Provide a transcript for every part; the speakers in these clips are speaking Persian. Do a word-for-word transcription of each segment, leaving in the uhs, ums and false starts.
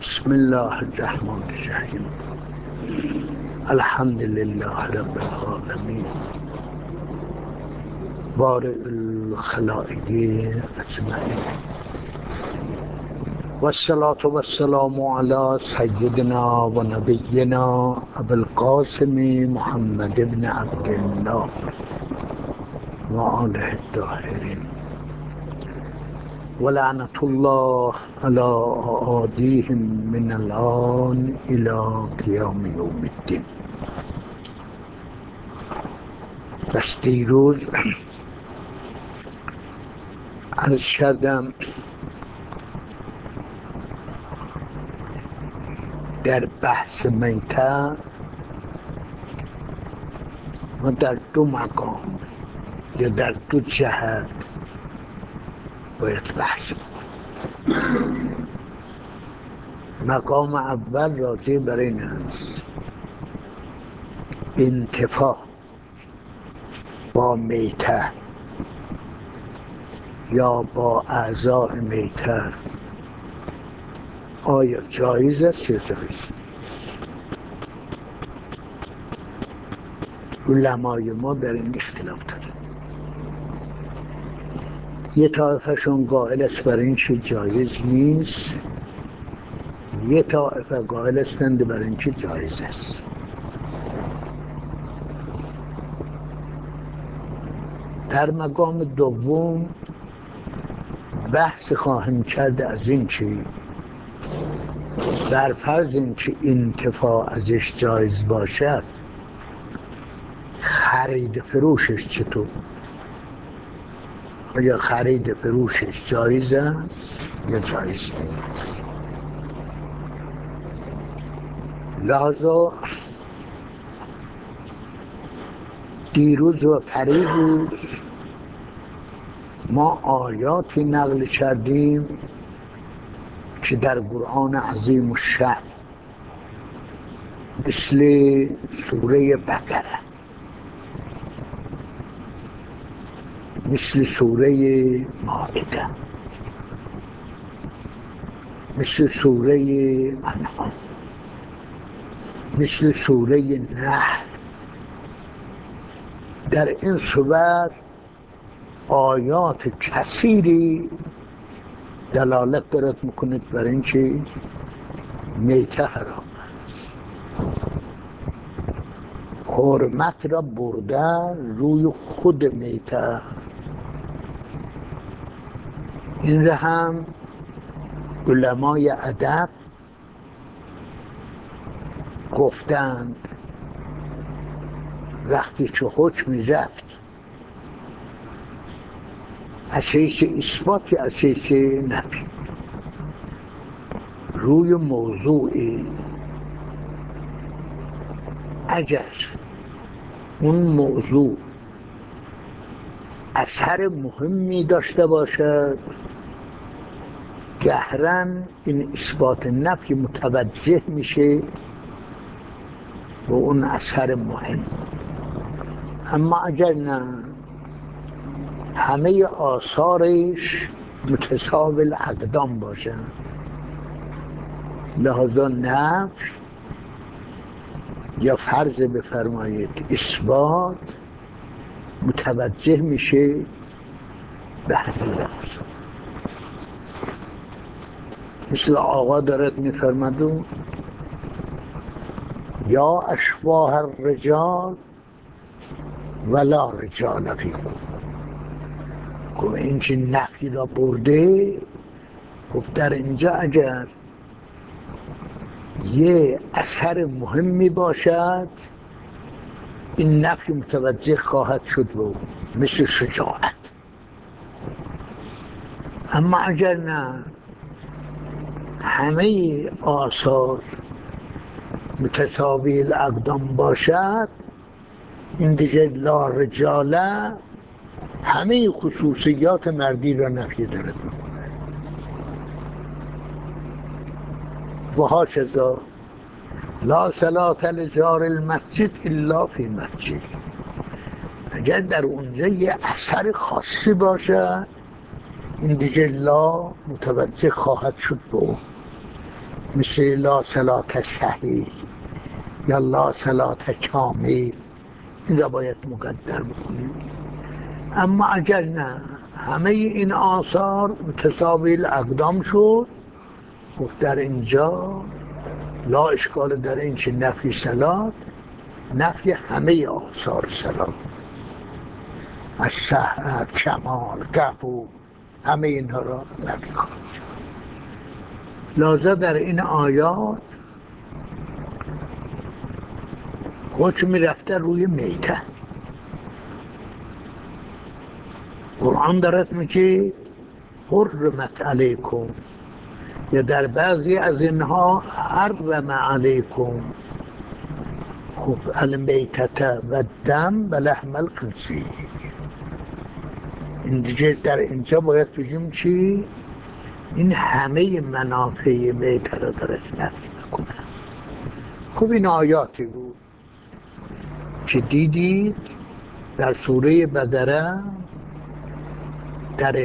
بسم الله الرحمن الرحیم. الحمد لله رب العالمین، بارئ الخلائق اجمعین، و الصلاة و السلام علی سیدنا و نبینا ابی القاسم محمد بن عبدالله و آله الطاهرین، و لعنة الله علی اعادیهم من الآن الی قیام یوم الدین. بس دیروز عرض کردم در بحث میته ما در دو مقام یا در دو جهت باید بحث کنیم. مقام اول راجع بر این است انتفاع با میته یا با اعضاء میته آیا جایز است یا جایز؟ علمای ما در این اختلاف دارند. یه طایفهشون قائل است بر این چه جایز نیست، یه طایفه قائل هستند بر این چه جایز است. در مقام دوم بحث خواهیم کرد از این چی بر فرض این چی انتفاع ازش جایز باشد، خرید فروشش چطور؟ آیا خرید فروشش جایز است یا جایز نیست؟ لذا دیروز و پریروز ما آیاتی نقل کردیم که در قرآن عظیم الشأن مثل سوره بقره، مثل سوره مائده، مثل سوره انعام، مثل سوره نحل، در این صورت آیات کثیری دلالت دارد میکنید بر این که میته حرام است. حرمت را برده روی خود میته. این را هم علمای ادب گفتند وقتی که حکمی رفت اساس اثباتی اساس نفی روی موضوعی، اگر اون موضوع اثر مهمی داشته باشد گهرن این اثبات نفی متوجه میشه به اون اثر مهم. اما اگر نه همه آثارش متساوی الاقدام باشن، لحاظا نفی یا فرض بفرمایید اثبات متوجه میشه به همین لحاظ. مثل آقا دارد میفرمدون یا اشباه الرجال ولا رجال فیکم. خب این که نفی را برده، خب در اینجا اگر یه اثر مهمی باشد این نفی متوجه خواهد شد به اون، مثل شجاعت. اما اگر نه همه آثار متساوی الاقدام باشد، این دیگه لا رجاله همه خصوصیات مردی را نفی دارد میکنه. و هاشذا لا صلاة لجار المسجد الا فی مسجد. اگر در اونجا یه اثر خاصی باشه این دیگه لا متوجه خواهد شد به اون. مثل لا صلات صحیح یا لا صلات کامل، این را باید مقدر بکنیم. اما اگر نه همه این آثار متساوی الاقدام شد، خب در اینجا لا اشکال در این چه نفی صلات، نفی همه آثار صلات، از صحت، کمال، قبول، همه اینها را نفی کنید. لذا در این آیات حکم رفته روی میته. قرآن دارد میگه حرمت علیکم، یا در بعضی از اینها حرم علیکم، خب المیتة و دم و لحم الخنزیر. این دیگه در اینجا باید بگیم چی؟ این همه منافع میته را دارد نفی میکنه. خب این آیاتی بود که دیدید در سوره بقره، در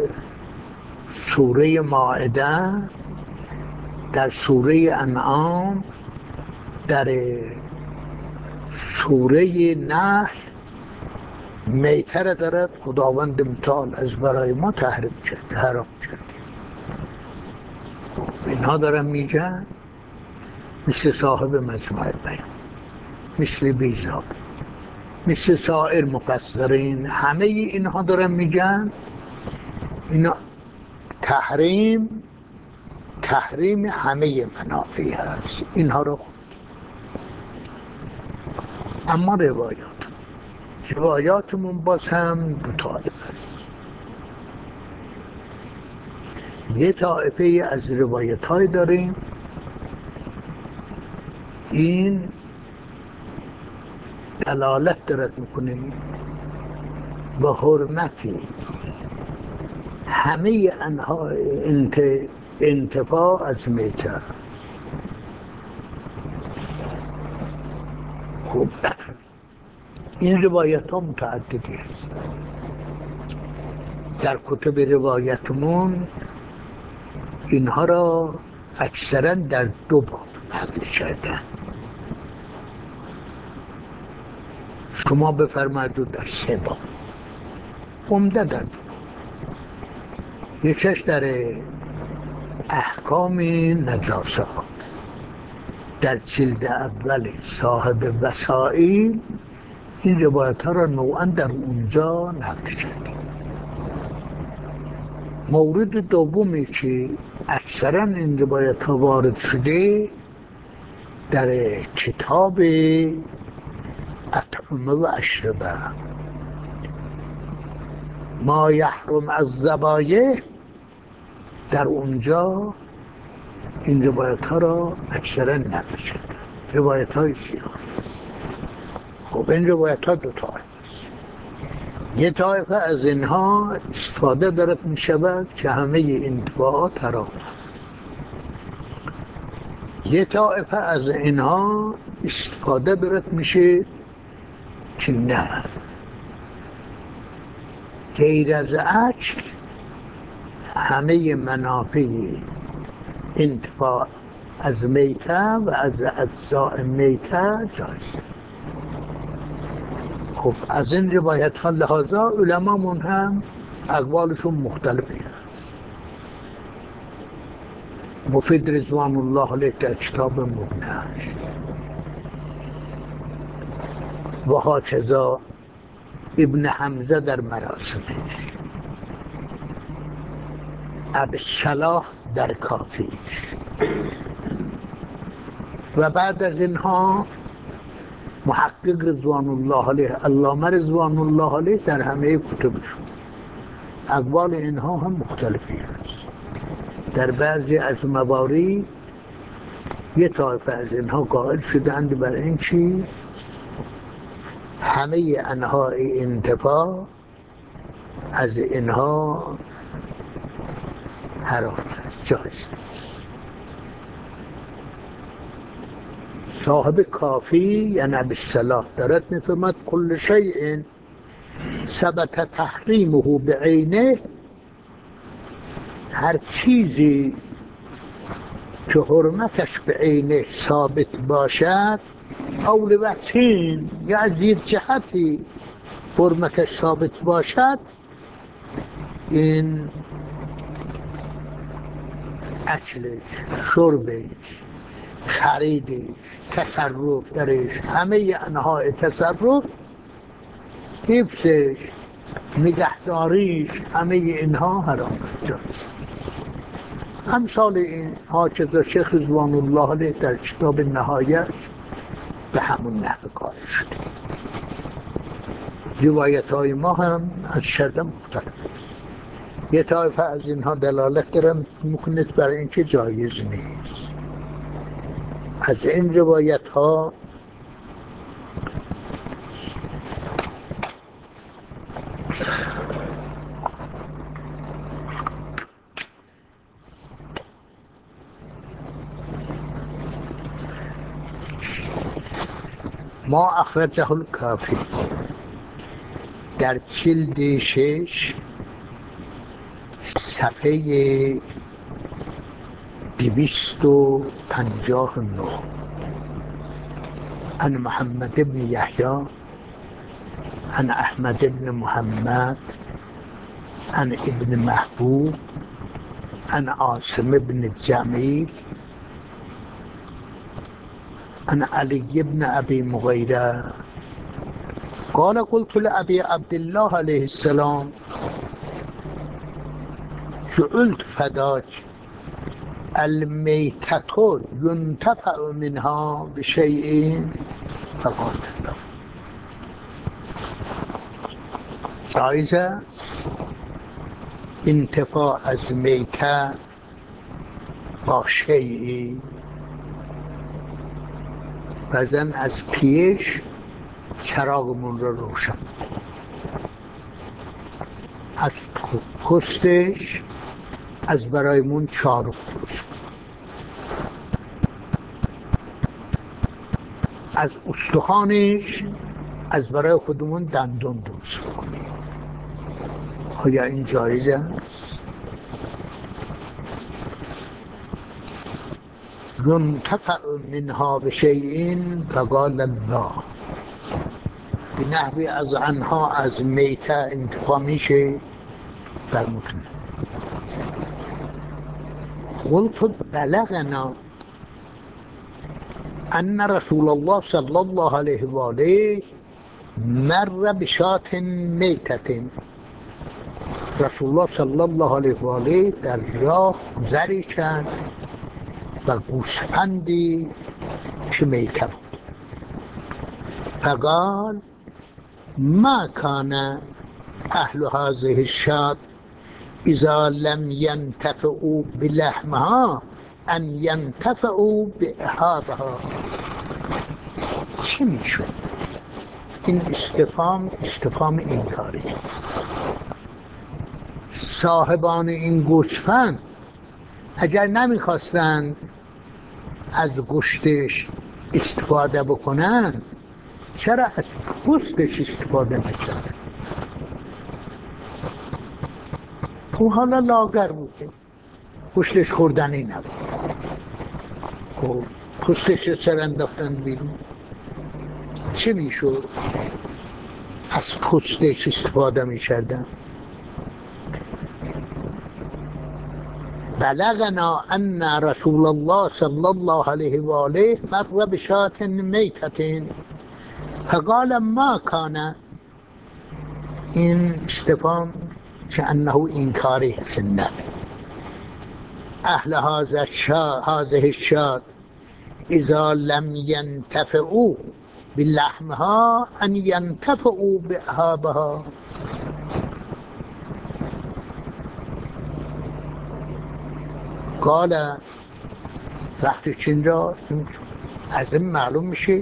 سوره مائده، در سوره انعام، در سوره نحل میته را دارد خداوند متعال از برای ما تحریم کرد، حرام کرد. اینها دارن میگن مثل صاحب مجمع بیان، مثل بیزار، مثل سایر مفسرین، همه اینها دارن میگن اینا تحریم تحریم همه منافع هست. اینها رو خود. اما روایات روایاتمون باز هم دو طایفه است. یه طایفه از روایت های داریم این دلالت دارد میکنه به حرمتی همه انها انت انتفاع از میته. خب این روایت ها متعددی است. در کتب روایتمون اینها را اکثرا در دو باب نقل کردن. شما بفرمایید در سه باب، عمده در دو. یکیش در احکام نجاسات در جلد اول صاحب وسائل، این روایت ها را نوعا در اونجا نقل کرد. مورد دومی که اکثرا این روایت ها وارد شده در کتاب اطعمه و اشربه، ما یحرم از ذبایح، در اونجا این روایت ها را اکثرا نقل کرد. روایت های سیاه. خب این روایت ها دو طایفه است. یه طایفه از اینها استفاده دارد می شود که همه این انتفاعات حرام است. یه طایفه از اینها استفاده دارد میشه که نه، غیر از اکل همه منافع انتفاع از میته و از اجزاء میته جایز. خب از این روایت ها لحاظا علمامون هم اقوالشون مختلفی هست. مفید رضوان الله علیه در کتاب مغنیش و هاکذا ابن حمزه در مراسمش، ابوالصلاح در کافیش، و بعد از اینها محقق رضوان الله علیه، علامه رضوان الله علیه در همه کتبشون اقوال اینها هم مختلفی هست. در بعضی از موارد یه طایفه از اینها قائل شدند بر این چیز همه انواع انتفاع از اینها حرام است، جایز. صاحب کافی یعنی ابوالصلاح دارد میفرماید کل شیء ثبت تحریمه بعینه، هر چیزی که حرمتش به عینه ثابت باشد او لوجهین یا از یک جهتی حرمتش ثابت باشد، این اکلش، شربش، خریدش، تصرف درش، همه انواع تصرف، حفظش، نگهداریش، همه اینها حرام جایز. امثال این حافظ شیخ رضوان الله علیه در کتاب نهایت به همون نحو کار شده. روایت های ما هم از شرط مختلف. یه طایفه از اینها دلالت دارن میکنه برای اینکه جایز نیست. از این روایت ها ما اخرجه الکافی در جلد شش صفحه دویست و پنجاه و نه عن محمد بن یحیی عن احمد بن محمد عن ابن محبوب عن عاصم بن جمیل عن علی بن ابی مغیره قال قلت لأبي عبد الله عليه السلام جعلت فداك المیتة ينتفع منها بشيء فقال لا. جایز است انتفاع از میته با شیئی. بعضن از پیش چراغمون رو روشن، از پوستش از برایمون چارو درست، از استخوانش از برای خودمون دندون درست کنیم. آیا این جایز است؟ ينتفع منها بشيء فقال لا. به نحوی از آنها از میته انتفاع میشه فرمودن. قلت بلغنا ان رسول الله صلی الله علیه و آله مر بشاة میتة. رسول الله صلی الله علیه و آله در راه گذری کرد و گوسفندی که میته بود. فقال ما كان اهل هذه الشاة اذا لم ينتفعوا بلحمها ان ينتفعوا باهابها. چی میشد؟ این استفهام استفهام انکاری. صاحبان این گوسفند اگر نمیخواستند از گوشتش استفاده بکنن چرا از پوستش استفاده میکرد؟ او حالا لاغر بوده، گوشتش خوردنی نبود، خب پوستش رو چرا انداختن بیرون؟ چه میشد؟ از پوستش استفاده میکردن. بلغنا ان رسول الله صلی الله علیه و آله مر بشاة میتة فقال ما كان. این استفهام که انه انکاری هست. نه اهل هذا الشاة هذه الشاة اذا لم ينتفعوا بلحمها ان ينتفعوا باهابها. قال وقتی چینجا از این معلوم میشه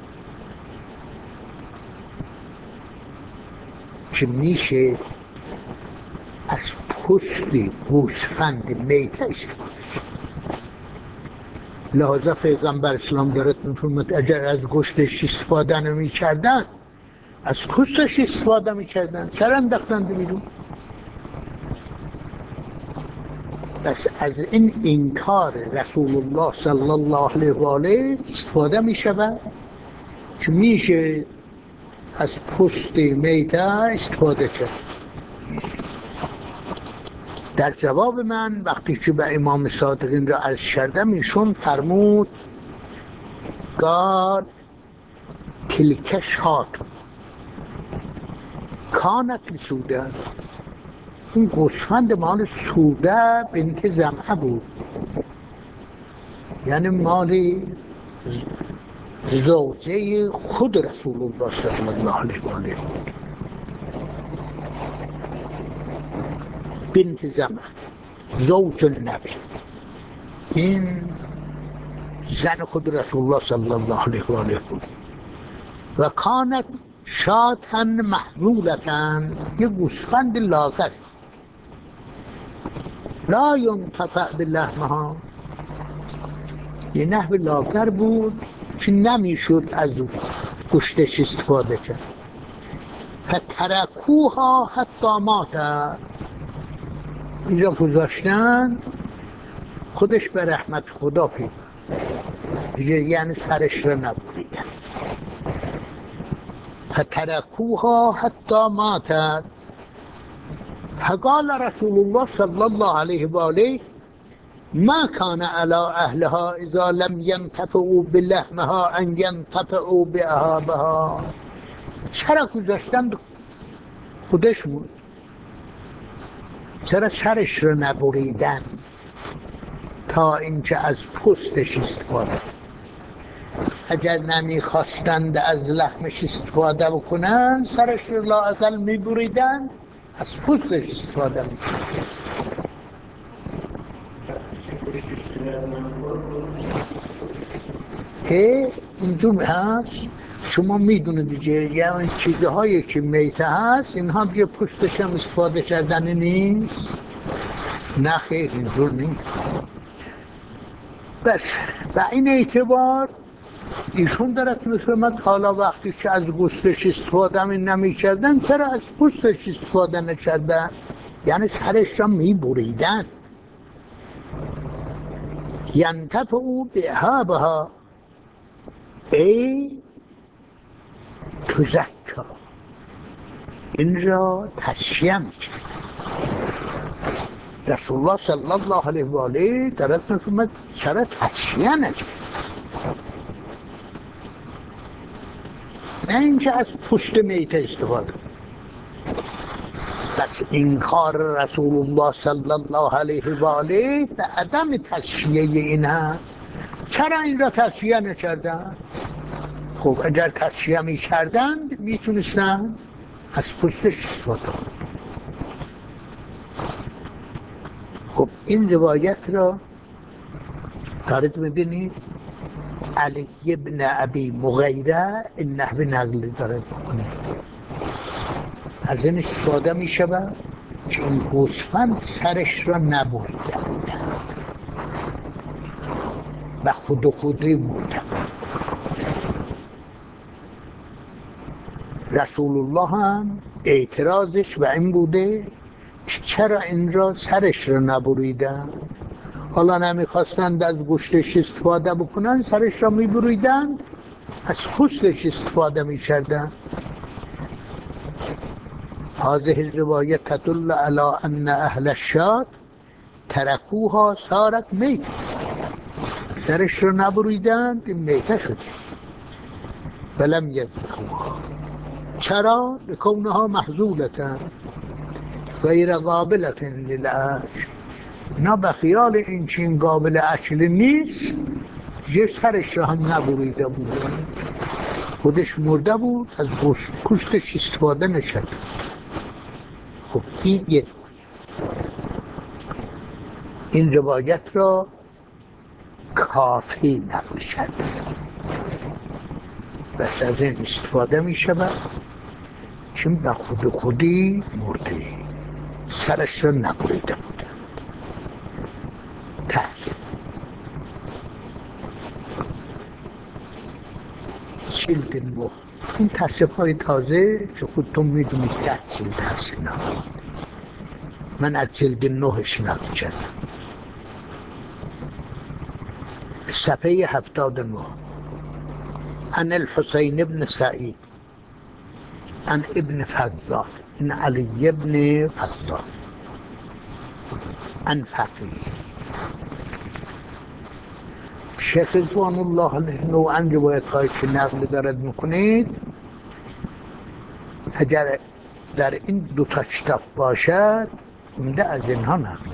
که میشه از پوستی گوسفند میته استفاده کرد. لحاظا پیغمبر اسلام دارد میفرماید اگر از گوشتش استفاده نمی کردن از پوستش استفاده میکردن، چرا انداختن بیرون؟ بس از این انکار رسول الله صلی الله علیه و آله استفاده می شود که میشه از پوست میته استفاده کرد. در جواب من وقتی که به امام صادق این را عرض کردم، ایشون فرمود قال تلک شات کانت لسوده، این گوسفند مال سوده بنت زمعه بود، یعنی مال زوجه خود رسول الله صلی الله علیه و آله بود. بنت زمعه زوج النبی، این زن خود رسول الله صلی الله علیه و آله بود. و کانت شاتن محلولتن، یه گوسفند لاغر لا ینتفع بلحمها، یه نحو لاغر بود که نمیشد از گوشتش استفاده کرد. فترکوها حتی مات، اینجا گذاشتن خودش به رحمت خدا پیدا، یعنی سرش را نبریدن. فترکوها حتی ماتت. فقال رسول الله صلی الله علیه و آله ما کان علی اهلها اذا لم ینتفعوا بلحمها ان ینتفعوا باهابها، چرا گذاشتن خودش بود، چرا سرش رو نبریدن تا اینکه از پوستش استفاده. اگر نمیخواستند از لحمش استفاده بکنن سرش رو لااقل میبریدن، از پوستش استفاده میکنن. که اینجور هست، شما میدونید دیگه، یعنی چیزهایی که میته هست اینها دیگه پوستش هم استفاده کردن نیست. نه خیر، اینجور نیست. بس به این اعتبار ایشون دارد میفرمد حالا وقتی که از گوشتش استفاده نمی کردن چرا از پوستش استفاده نکردن، یعنی سرش را می بریدن. ینتفعوا باهابها ای تزکا، این را تشییع میکرد. رسول الله صلی الله علیه و آله دارد میفرمد چرا تشییع نکرد، نه اینکه از پوست میته استفاده. پس انکار رسول الله صلی الله علیه و آله به عدم تشییع این هست. چرا این را تشییع نکردن؟ خب اگر تشییع میکردند میتونستن از پوستش استفاده کنند. خب این روایت را دارید میبینید علی ابن ابی مغیره این نحو نقل دارد میکنه، از این استفاده میشود که این گوسفند سرش را نبریده بودند و خود خودی بودند. رسول الله هم اعتراضش به این بوده که چرا این را سرش را نبریدن، حالا نمیخواستند از گوشتش استفاده بکنن سرش را میبریدن، از پوستش استفاده میکردن. هذه الرواية تدل على أن أهل الشات تركوها صارت میت، سرش رو نبریدند این میته شد. ولم یذبحوها، چرا؟ لکونها محظولة غیر قابلة للأكل، اینا به خیال این که این قابل اکل نیست یه سرش رو هم نبریده بودن، خودش مرده بود، از پوستش استفاده نشد. خب این یه این روایت را کافی نقل شد، بس از این استفاده می شود چون به خود خودی مرده، سرش را نبریده بودند. تحصیل جلد نه، این تصریف های تازه که خودتون میدونید ده جلد هست اینا، من از جلد نهش نقل کردم. صفحه هفتاد و نه. عن الحسین بن سعید عن ابن فضال عن علی بن فضال عن فقیه. شیخ رضوان الله علیه نوعا روایت هایی که نقل دارد میکنید، اگر در این دو تا کتاب باشد عمده از اینها نقل،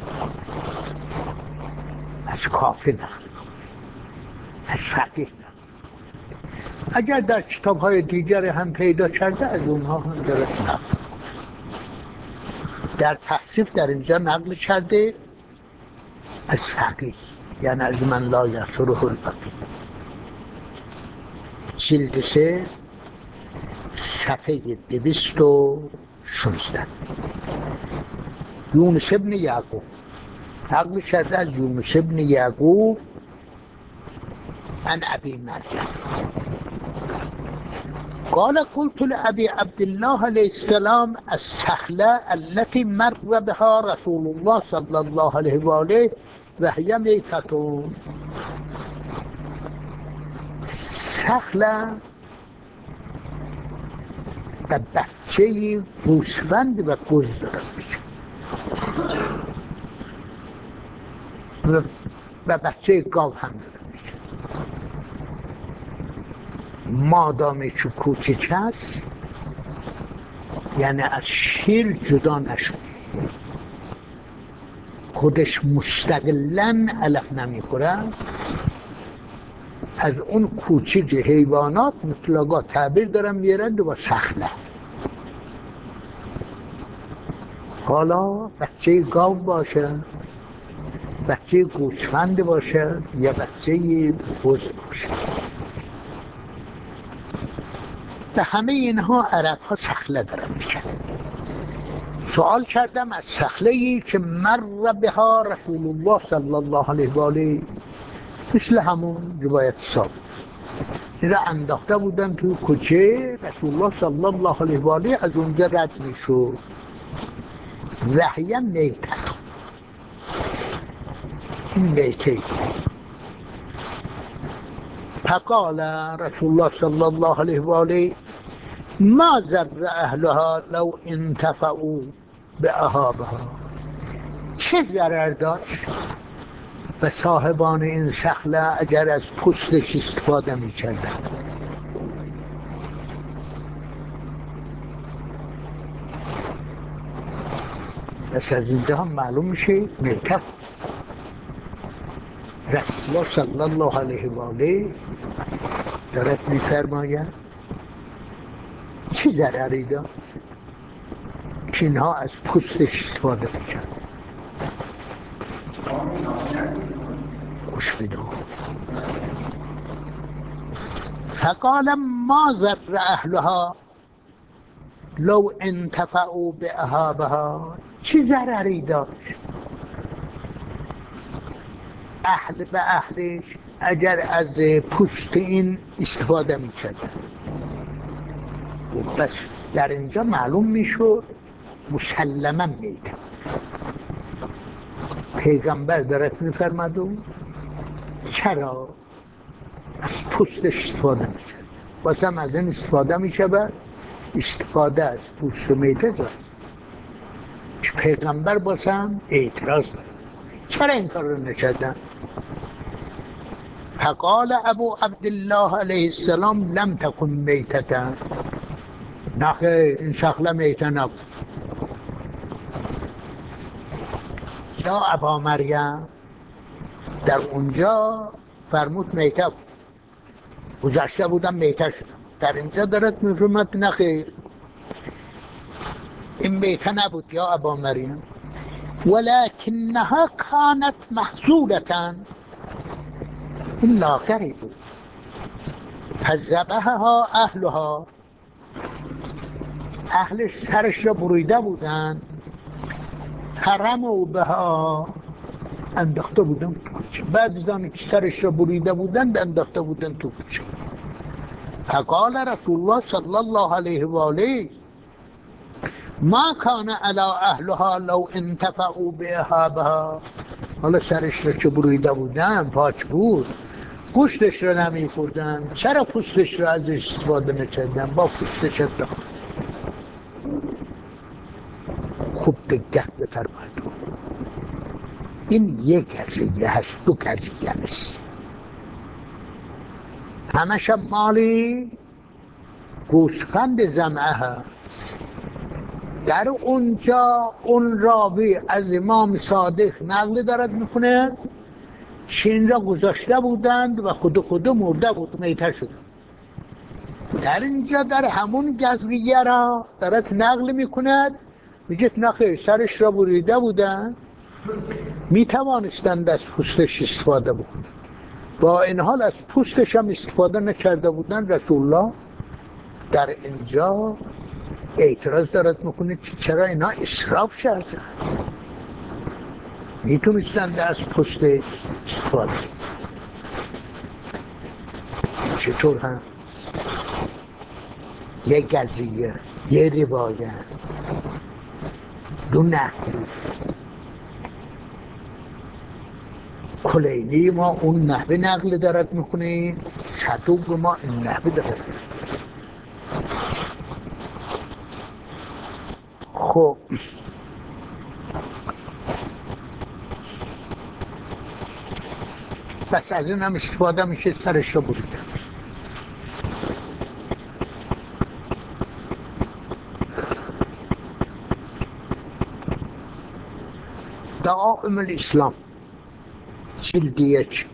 از کافی نقل، از فقیه نقل. اگر در کتاب های دیگر هم پیدا کرده از اونها هم دارد نقل. در تحصیف در اینجا نقل کرده از فقیه، یعنی از من لا یسره الفقیه. جلد سه صفحه دویست و شانزده. یونس ابن یعقوب نقل کرده از یونس ابن یعقوب عن ابی مریم قال قلت لأبي عبد الله عليه السلام السخلة التي مر بها رسول الله صلى الله عليه وآله وهي ميتة. سخله و بچه گوسفند و گز دارد میشه و بچه گاو هم دارد میشه. مادامی که کوچک هست، یعنی از شیر جدا نشد، خودش مستقلاً علف نمیخورد، از اون کوچک حیوانات مطلقا تعبیر دارن میارند و سخله. حالا بچه گاو باشه، بچه گوسفند باشه یا بچه بز باشه، به همه اینها عرب ها سخله دارن میگن. سوال کردم از سخله ای که مر بها رسول الله صلی الله علیه و آله، مثل همون روایت ثابت، این را انداخته بودن توی کوچه، رسول الله صلی الله علیه و آله از اونجا رد میشد. وحی میته، این میته. فقال رسول الله صلی الله علیه و آله ما ضر اهلها لو انتفعوا باهابها. چه ضرر داشت به صاحبان این سخله اگر از پوستش استفاده میکردن؟ پس از اینجا هم معلوم میشه میته. رسول الله صلی الله علیه و آله دارد میفرماید چه ضرری داشت که اینها از پوستش استفاده میکردن؟ گوش بده. فقال ما ضر اهلها لو انتفعوا باهابها. چه ضرری داشت اهل به اهلش اگر از پوست این استفاده میکردن؟ بس در اینجا معلوم میشد مسلما میده پیغمبر دارد میفرماد چرا از پوستش استفاده میشه، واسه از این استفاده میشه و استفاده از پوست میته جاست که پیغمبر واسه هم اعتراض داره. چرا این کار رو نکردن؟ فقال ابو عبدالله علیه السلام لم تکن میتتا. نخیر، این شخله میته نبود. یا ابا مریم در اونجا فرمود میته بود، گذشته بودم میته شدم. در اینجا دارد میفرماد نخیر این میته نبود یا ابا مریم، ولکنها کانت محصولتا. این لاغری بود. فذبحها اهلها، اهلش سرش را بریده بودن. حرموا بها، انداخته بودن تو کوچه. بعد از آن که سرش را بریده بودن انداخته بودن تو کوچه. فقال رسول الله صلی الله علیه و آله ما کان علی اهلها لو انتفعوا باهابها. حالا سرش را که بریده بودن پاک بود، گوشتش رو نمیخوردن، چرا پوستش رو ازش استفاده نکردن؟ با پوستش افتخار. خوب دقت بفرمایید، این یک قضیه هست، دو قضیه هست. همش مالی گوسفند زمعه هست. در اونجا اون راوی از امام صادق نقل دارد میکنه شین را گذاشته بودند و خود خود مرده بود، میته شده. در اینجا در همون قضیه را دارد نقل میکند، میگه نخیر سرش را بریده بودند، میتوانستند از پوستش استفاده بکنند. با این حال از پوستش هم استفاده نکرده بودند. رسول الله در اینجا اعتراض دارد میکنه که چرا اینا اسراف کردن، میتونستند از پوستش استفاده. چطور هم؟ یک قضیه، یه روایت، دو نقل. کلینی ما اون نحوه نقل دارد میکنه، صدوق ما این نحوه دارد. خب بس از این هم استفاده میشه، سرش رو بریده. دعائم الاسلام جلد یک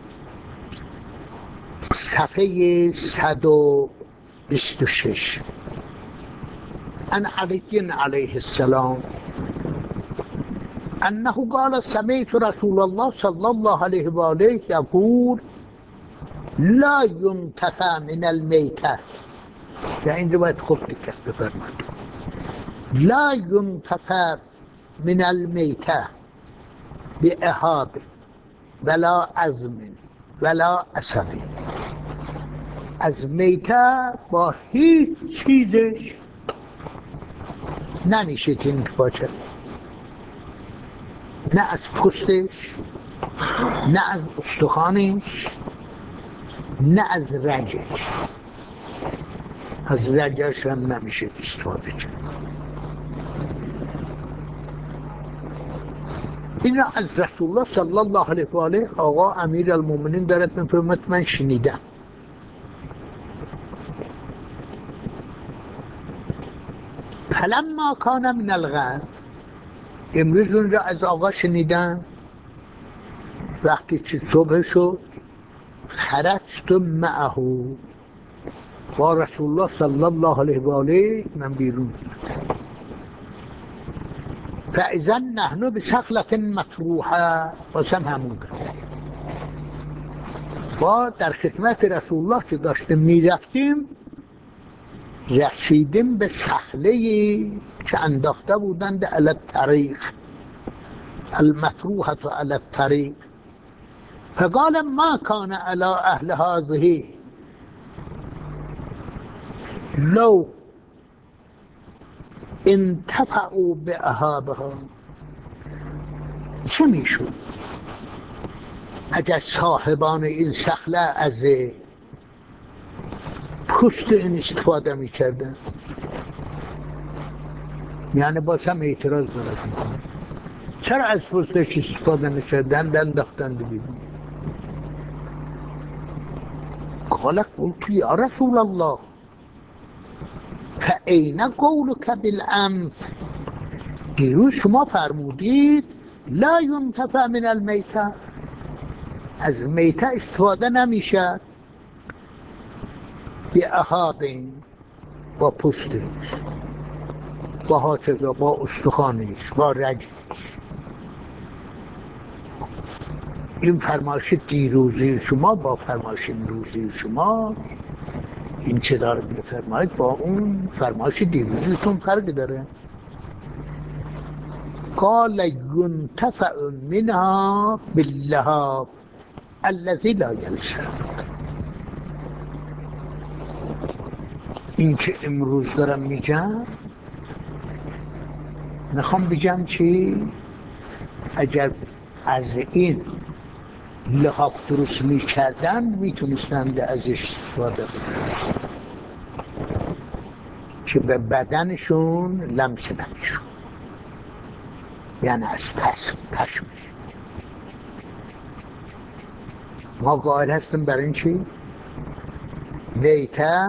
صفحه صد و بیست و شش. عن علی علیه السلام انه قال سمعت رسول الله صلی الله علیه و آله یقول لا ينتفع من المیته. در این روایت خوب دقت بفرمایید، لا ينتفع من المیته باهاب ولا عظم ولا عصب. از میته با هیچ چیزش نمیشه که انتفاع شد، نه از پوستش، نه از استخوانش، نه از رگش. از رگش هم نمیشه استفاده کرد. این را از رسول الله صلی الله علیه و آله آقا امیر المومنین دارد میفرماید من شنیدم. فلما کان من الغد، امروز اون را از آقا شنیدم وقتی که صبح شد، خرجت معه، با رسول الله صلی الله علیه و آله من بیرون اومدم. فاذا نحن بسخلة مطروحه، واسم همون قضیه با در خدمت رسول الله که داشتیم میرفتیم، رسیدیم به صخله‌ای که انداخته بودند علی الطریق، المطروحه علی الطریق. فقال ما كان على اهل هذه لو انتفعوا باهابها. چه میشود اگر صاحبان این صخله از پوست این استفاده میکردن؟ یعنی باز هم اعتراض دارد میکنن چرا از پوستش استفاده نکردن، انداختند بیرون. قال قلت یا رسول الله فأین قولک بالامر، دیروز شما فرمودید لا ينتفع من المیته، از میته استفاده نمیشه، به اهاب، با پوستش، با هاکذا، با استخوانش، با رگش. این فرمایش دیروزی شما با فرمایش امروزی شما، این چه دارد میفرماید با اون فرمایش دیروزیتون فرق داره. قال ينتفع منها باللهاب الذي لا يلشق. این که امروز دارم میگم، میخوام بگم چی؟ اگر از این لحاف درست میکردن میتونستند ازش استفاده کنند که به بدنشون لمس نمیشون، یعنی از پس پشمش. ما قائل هستیم برای این چی؟ میته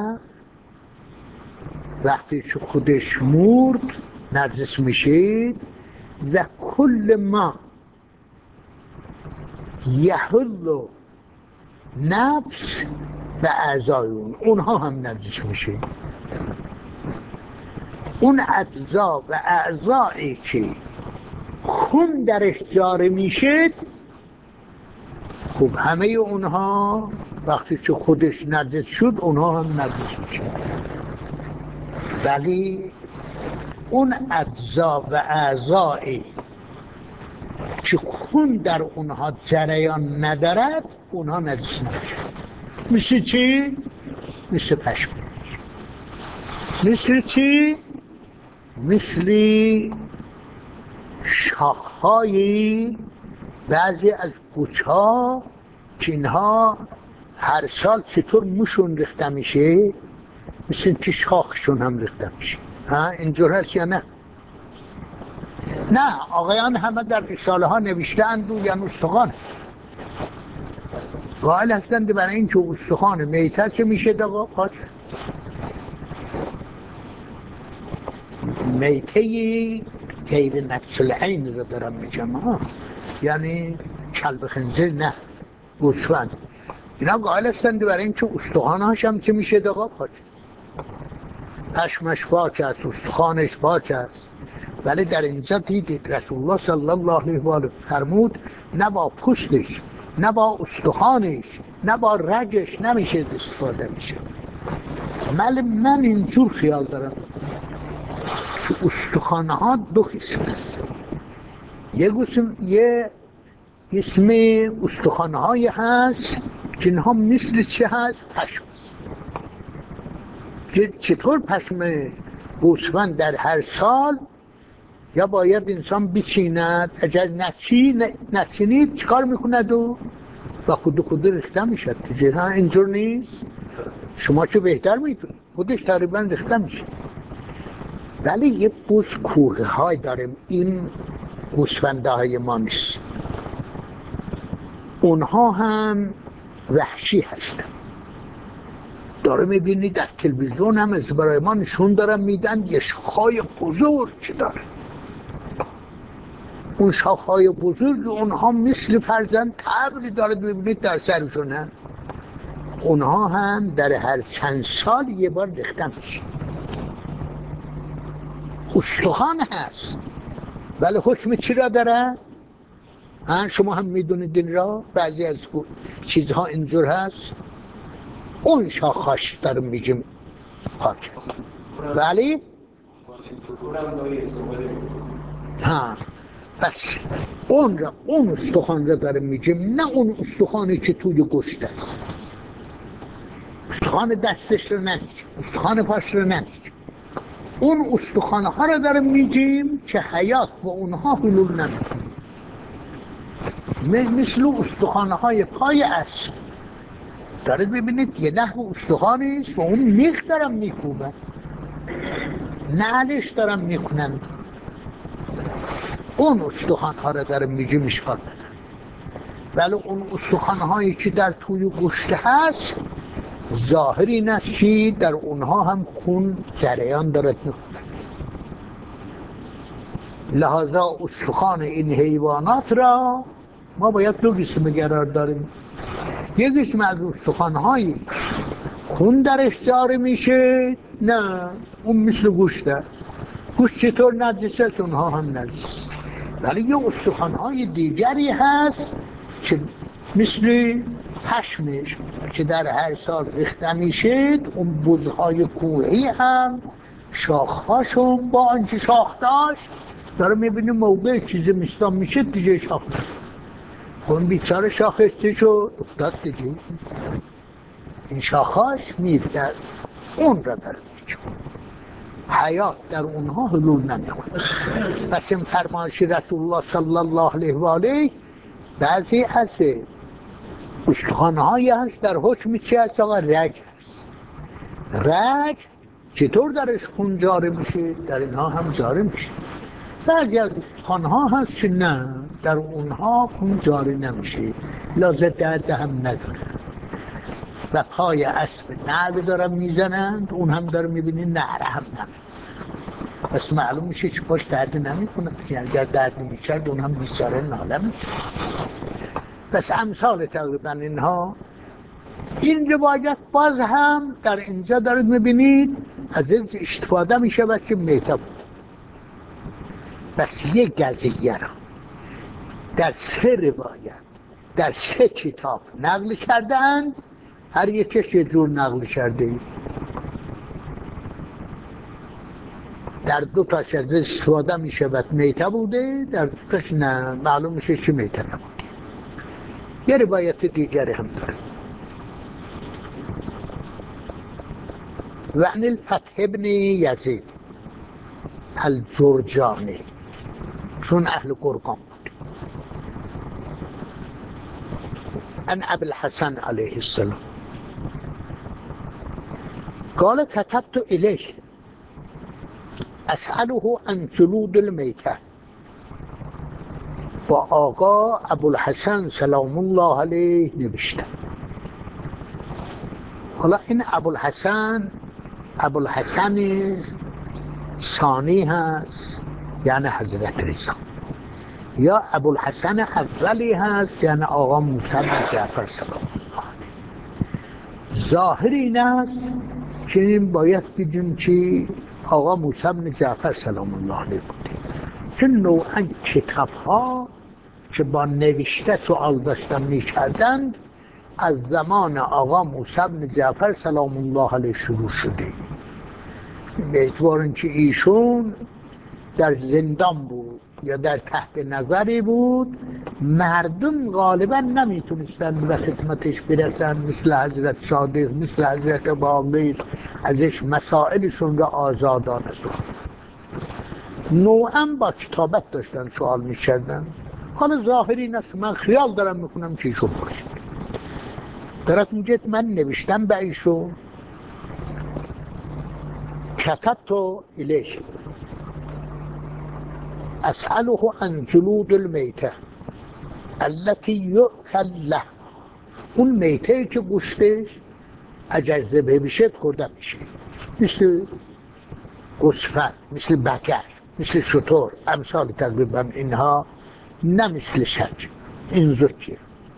وقتی که خودش مرد نجس میشه و کل ما یحل نفس و اعضای اون اونها هم نجس میشه. اون اجزا و اعضایی که خون درش جاری میشه، خب همه اونها وقتی که خودش نجس شد اونها هم نجس میشه. ولی اون اجزا و اعضایی که خون در اونها جریان ندارد اونها نجس نمیشه. مثل چی؟ مثل پشم. مثل چی؟ مثل شاخهایی بعضی از قوچها که اینها هر سال چطور موشون ریخته میشه، مثل که شاخشون هم ریخته میشه. ها اینجور هست یا نه؟ نه، آقایان همه در رساله ها نوشتند و یا استخوان قائل هستند برای این که استخوان میته چه میشه دقا پاچ میته غیر نقص العین رو دارم میگم ها، یعنی کلب خنزیر نه، گوسفند. اینا قائل هستند برای این که استخواناش هم چه میشه دقا پاچ پشمش پاک است، استخوانش پاک است. ولی در اینجا دیدید رسول الله صلی الله علیه و آله فرمود نه با پوستش نه با استخوانش نه با رگش نمیشه استفاده میشه. ولی من اینجور خیال دارم که استخوانها دو قسم است. یه قسم یه اسم استخوانهای هست که اینها مثل چه هست؟ پشم. که چطور پشم گوسفند در هر سال یا باید انسان بچیند، اگر نچین نچینید چیکار میکند و و خود خود ریخته میشد دیگه. ها اینجور نیست؟ شما چه بهتر میدونید، خودش تقریبا ریخته میشه. ولی یه بوس کوه های داریم، این گوسفنده های ما نیست، اونها هم وحشی هستن. داره میبینید در تلویزیون هم از برای ما نشون دارن میدن یه شاخهای بزرگ چه داره. اون شاخهای بزرگ اونها مثل فرزند تبری داره ببینید در سرشونه. اونها هم در هر چند سال یه بار ریخته میشه. استخوان هست ولی حکم چی را داره؟ شما هم میدونید این را، بعضی از چیزها اینجور هست. اون شاخهاش داره میگیم پاک، ولی ها بس اون را اون استخوان را داره میگیم، نه اون استخوانی که توی گوشت است. استخوان دستش رو نمیگیم، استخوان پاش رو نمیگیم، اون استخوان ها را داره میگیم که حیات با اونها حلول نمیکنه. مثل استخوان های پای اسب دارید ببینید یه نحو استخوانی است و اون میخ دارم میکوبن، نعلش دارم میکنن. اون استخوان ها را داره میگیم اشکال نداره. ولی اون استخوان هایی که در توی گوشت هست ظاهر این است که در اونها هم خون جریان دارد میکنه. لحاظا استخوان این حیوانات را ما باید دو قسم قرار داریم. یک قسم از استخوان هایی خون درش جاری میشه، نه اون مثل گوشت است. گوشت چطور نجس است اونها هم نجس. ولی یه استخوان های دیگری هست که مثل پشمش که در هر سال ریخته میشه، اون بزهای کوهی هم شاخهاشون با آنچه شاخ داشت داره میبینیم موقع چیزی میستان میشه دیگه شاخ داشت. خون بیچاره شاخش چه شد؟ افتاد دیگه. این شاخهاش میرد اون را داره میگه حیات در اونها حلول نمیکنه. پس این فرمایش رسول الله صلی الله علیه و آله بعضی از استخوان‌هایی هست در حکم چی هست آقا؟ رگ هست. رگ چطور درش خون جاری میشه؟ در اینها هم جاری میشه. بعضی از استخوان‌ها هست که نه، در اونها خون جاری نمیشه، لازم درد هم نداره و پای اسب نعل دارن میزنند، اون هم داره میبینی نعره هم نمیزنند، پس معلوم میشه که پاش درد نمیکنه، که اگر درد میکرد اون هم بیچاره ناله میشه. پس امثال تقریبا اینها. این روایت باز هم در اینجا دارید میبینید از این استفاده میشه که میته بود. بس یک قضیه را در سه روایت در سه کتاب نقل کردند، هر یکش یه جور نقل کرده اید. در دو تاش از استفاده میشه میته بوده، در دو تاش نه، معلوم میشه چی میته نبوده. یه روایت دیگری هم داره. و عن الفتح ابن یزید الجرجانی، چون اهل قرقان بود، عن ابی الحسن علیه السلام قال كتبت الیه اسأله عن جلود المیته. با آقا ابوالحسن سلام الله علیه نوشتم. حالا این ابوالحسن ابوالحسن ثانی هست یعنی حضرت رضا، یا ابوالحسن اولی هست یعنی آقا موسی بن جعفر سلام الله علیه. ظاهر این است که این باید بدیم که آقا موسی بن جعفر سلام الله علیه بوده، چون نوعا کتاب ها که با نوشته سوال داشتن می کردند از زمان آقا موسی بن جعفر سلام الله علیه شروع شده، به اعتبار اینکه ایشون در زندان بود یا در تحت نظری بود، مردم غالبا نمیتونستن به خدمتش برسن، مثل حضرت صادق، مثل حضرت باقر، ازش مسائلشون را آزادانه سوال، نوعا با کتابت داشتن سوال میکردن. حالا ظاهری این است، من خیال دارم میکنم که ایشون باشه، دارد میگه من نوشتم به ایشون كتبت الیه اسأله عن جلود المیته التي یؤکل له. اون میته که گوشتش اگر ذبح بشه خورده میشه، مثل گوسفند، مثل بقر، مثل شتر، امثال تقریبا اینها، نه مثل شج. این زوجه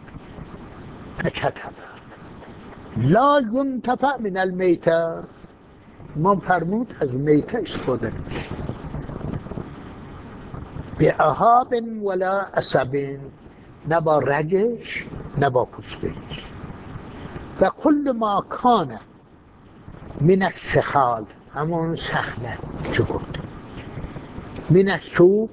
کتب لا ینتفع من المیته، امام فرمود از میته استفاده نمیشه، به اهاب ولا عصب، نه با رگش نه با پوستش. و کل ما کان من السخال، همون سخله که گفت، من السوب،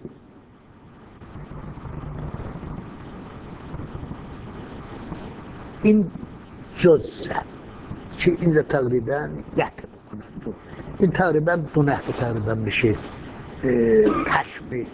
این جزه که این را تقریبا گهت بکنند، این تقریبا دو نحوه تقریبا میشه تشبیه.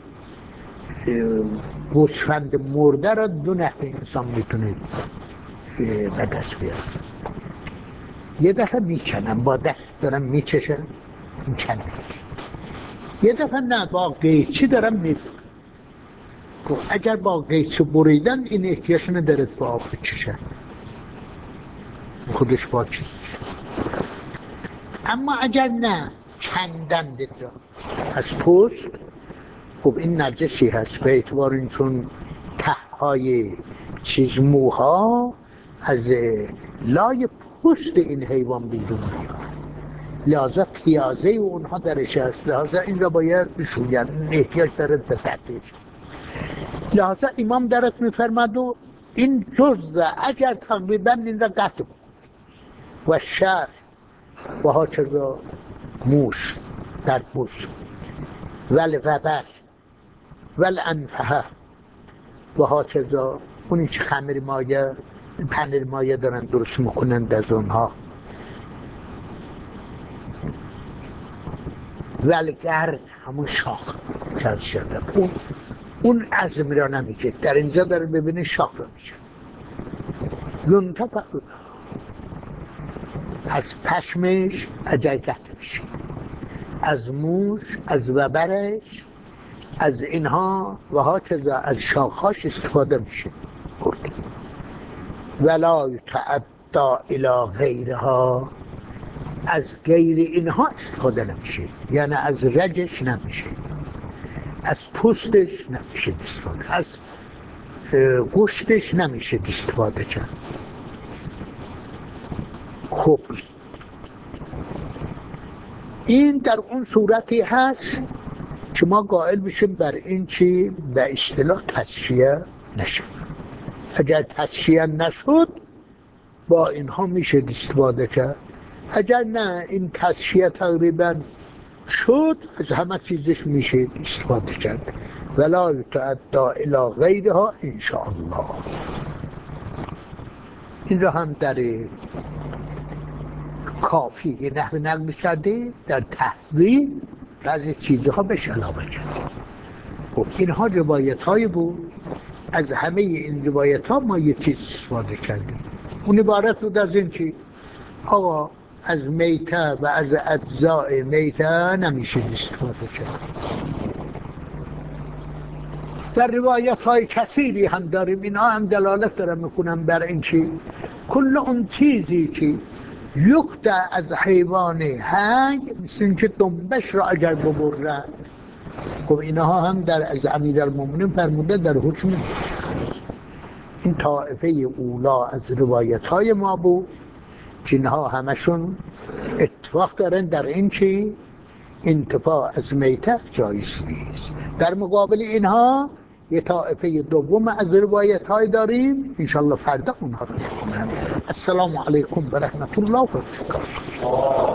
گوسفند مرده را دو نحوه انسان میتونه به دست بیاره. یه دفعه میکنن، با دست دارن میچشن میکنن، یه دفعه نه با قیچی دارن میبرن. اگر با قیچی بریدن این احتیاج نداره با آب بچشن، خودش با چیز. اما اگر نه کندن دید از پوست، خب این نجسی هست به اعتبار این چون ته های چیز موها از لای پوست این حیوان بیرون میاد، لحاظا پیازه اونها درش هست، لحاظا این را باید بشوین، احتیاج داره به تحتیج. لحاظا امام درت میفرمد و این جزء اگر تقریبا این را قطع بود و شر و ها چرا موش در پوست ول وبر ول انفه و ها چرا اونی که خمیر مایه پنیر مایه دارن درست میکنند از اونها، ولگر همون شاخ کج شده، اون اون عظم را نمیگه، در اینجا داره ببینه شاخ را میشه. ينتفع از پشمش اجایت میشه، از موش، از وبرش، از اینها و ها چیزا از شاخاش استفاده میشه. ولا یتعدی الی غیرها، از غیر اینها استفاده نمیشه، یعنی از رگش نمیشه، از پوستش نمیشه استفاده، از گوشتش نمیشه استفاده کرد. خب این در اون صورتی هست که ما قائل بشیم بر این چی به اصطلاح تصفیه نشد. اگر تصفیه نشد با اینها میشه استفاده کرد، اگر نه این تصفیه تقریبا شد از همه چیزش میشه استفاده کرد. ولا یتعدی الی غیرها انشاءالله. این را هم در کافی که نحو نقل کرده، در تحضیح بعضی چیزها بهش علاوه کرد. خب اینها روایت های بود، از همه این روایت ها ما یک چیز استفاده کردیم. اون عبارت بود از این چی؟ آقا از میته و از اجزاء میته نمیشه استفاده کرد. در روایت های کثیری هم داریم، اینا هم دلالت دارم میکنم بر این چی؟ کل اون چیزی که یخته از حیوان حی، مثل این که دنبش را اگر ببره. خب اینها هم در از امیرالمومنین فرموده در حکم این طائفه اولا از روایت های ما بود که اینها همشون اتفاق دارن در این چی؟ انتفاع از میته جایز نیست. در مقابل اینها یه طائفه دوم از روایت های داریم، انشالله فردا اونها رو میخونم. السلام علیکم و رحمت الله و برکاته.